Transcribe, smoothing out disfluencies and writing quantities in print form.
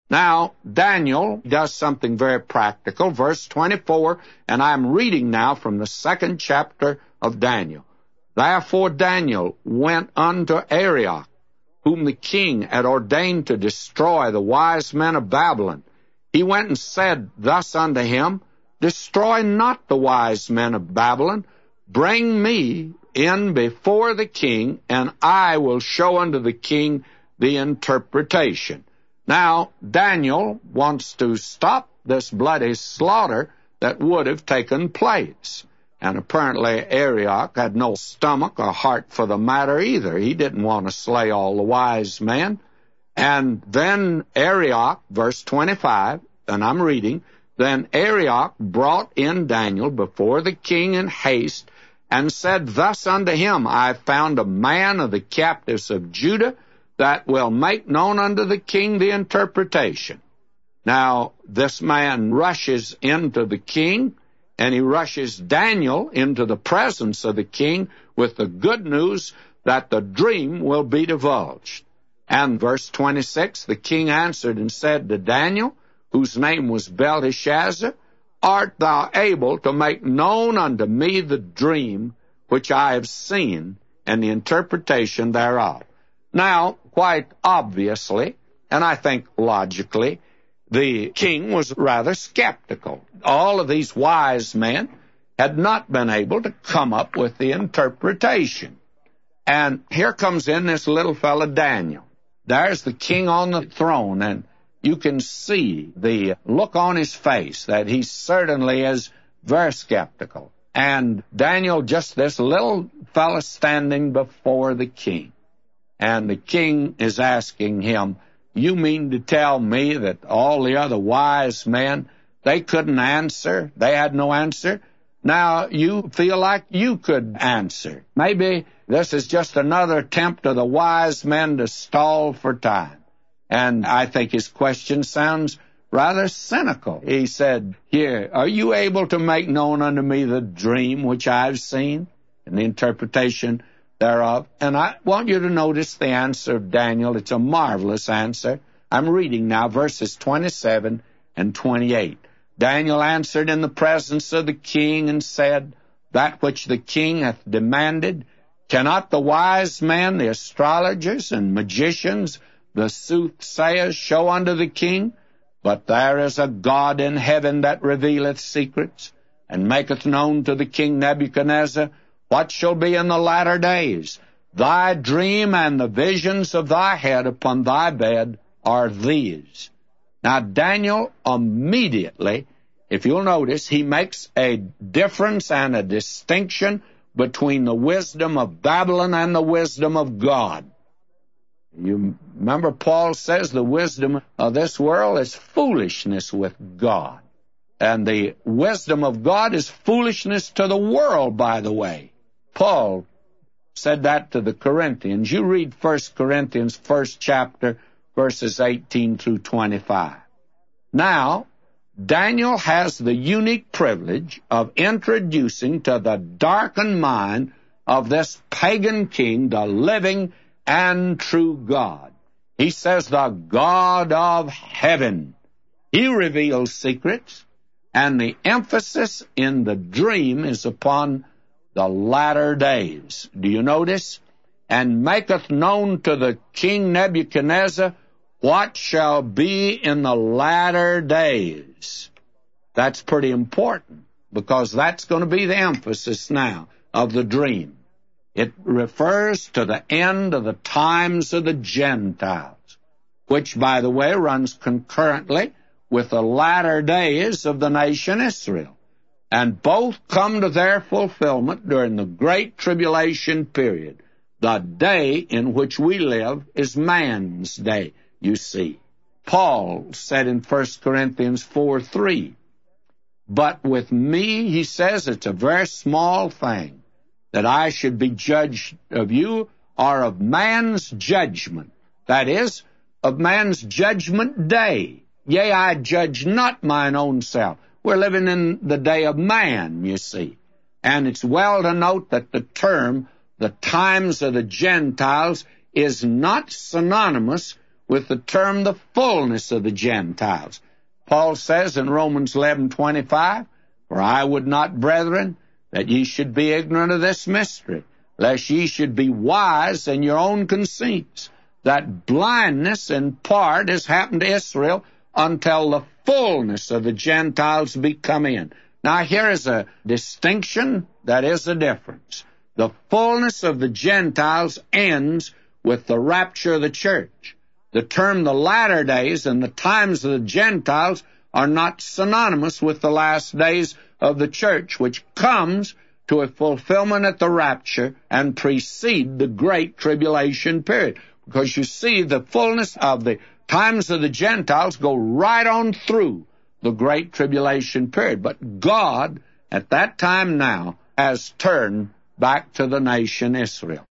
Now, Daniel does something very practical. Verse 24, and I'm reading now from the 2nd chapter of Daniel. Therefore Daniel went unto Arioch, whom the king had ordained to destroy the wise men of Babylon. He went and said thus unto him, Destroy not the wise men of Babylon. Bring me in before the king, and I will show unto the king the interpretation. Now, Daniel wants to stop this bloody slaughter that would have taken place. And apparently Arioch had no stomach or heart for the matter either. He didn't want to slay all the wise men. And then Arioch, verse 25, and I'm reading, Then Arioch brought in Daniel before the king in haste, and said thus unto him, I have found a man of the captives of Judah that will make known unto the king the interpretation. Now, this man rushes into the king, and he rushes Daniel into the presence of the king with the good news that the dream will be divulged. And verse 26, the king answered and said to Daniel, whose name was Belteshazzar, Art thou able to make known unto me the dream which I have seen, and the interpretation thereof? Now, quite obviously, and I think logically, the king was rather skeptical. All of these wise men had not been able to come up with the interpretation. And here comes in this little fella Daniel. There's the king on the throne, and you can see the look on his face that he certainly is very skeptical. And Daniel, just this little fella standing before the king. And the king is asking him, You mean to tell me that all the other wise men, they couldn't answer? They had no answer? Now you feel like you could answer. Maybe this is just another attempt of the wise men to stall for time. And I think his question sounds rather cynical. He said, Here, are you able to make known unto me the dream which I've seen, and the interpretation thereof? And I want you to notice the answer of Daniel. It's a marvelous answer. I'm reading now verses 27 and 28. Daniel answered in the presence of the king and said, That which the king hath demanded, cannot the wise men, the astrologers and magicians, the soothsayers show unto the king? But there is a God in heaven that revealeth secrets, and maketh known to the king Nebuchadnezzar what shall be in the latter days. Thy dream and the visions of thy head upon thy bed are these. Now Daniel immediately, if you'll notice, he makes a difference and a distinction between the wisdom of Babylon and the wisdom of God. You remember Paul says the wisdom of this world is foolishness with God. And the wisdom of God is foolishness to the world, by the way. Paul said that to the Corinthians. You read 1 Corinthians, 1st chapter, verses 18 through 25. Now, Daniel has the unique privilege of introducing to the darkened mind of this pagan king the living and true God. He says, the God of heaven. He reveals secrets, and the emphasis in the dream is upon the latter days. Do you notice? And maketh known to the king Nebuchadnezzar what shall be in the latter days. That's pretty important, because that's going to be the emphasis now of the dream. It refers to the end of the times of the Gentiles, which, by the way, runs concurrently with the latter days of the nation Israel. And both come to their fulfillment during the Great Tribulation period. The day in which we live is man's day, you see. Paul said in 1 Corinthians 4:3, But with me, he says, it's a very small thing that I should be judged of you, or of man's judgment. That is, of man's judgment day. Yea, I judge not mine own self. We're living in the day of man, you see. And it's well to note that the term, the times of the Gentiles, is not synonymous with the term the fullness of the Gentiles. Paul says in Romans 11:25, "For I would not, brethren, that ye should be ignorant of this mystery, lest ye should be wise in your own conceits, that blindness in part has happened to Israel until the fullness of the Gentiles be come in." Now here is a distinction that is a difference. The fullness of the Gentiles ends with the rapture of the church. The term the latter days and the times of the Gentiles are not synonymous with the last days of the church, which comes to a fulfillment at the rapture and precede the great tribulation period. Because you see, the fullness of the times of the Gentiles go right on through the great tribulation period. But God, at that time now, has turned back to the nation Israel.